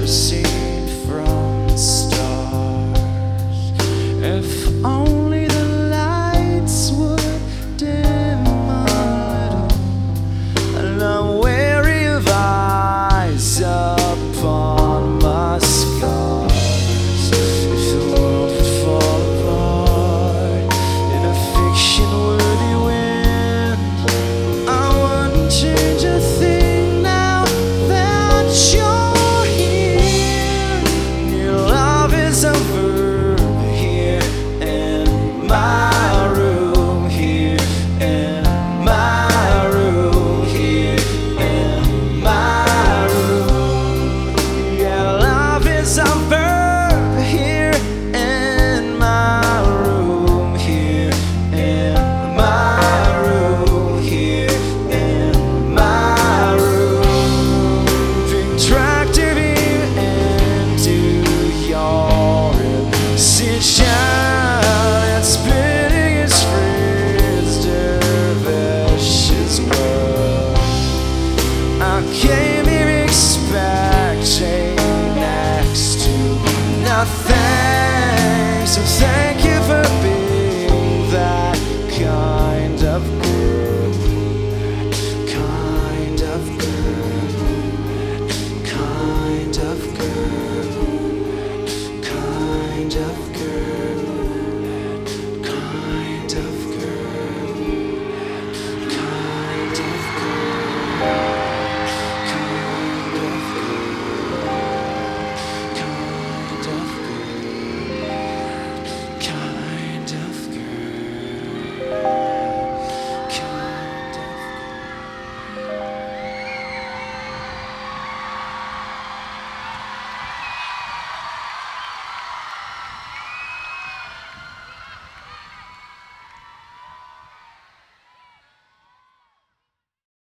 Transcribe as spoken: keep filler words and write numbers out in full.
seen from the stars. If only the lights would dim a little, and I'm weary of eyes upon my scars. If the world would fall apart in a fiction-worthy wind, I wouldn't change a thing now that you're here. Your love is a verb here in my room, here in my room, here in my room. Yeah, love is a verb here in my room, here in my room, here in my room. Being dragged to be into your incision and spinning its friends dervishes world. I came here expecting next to nothing, so thank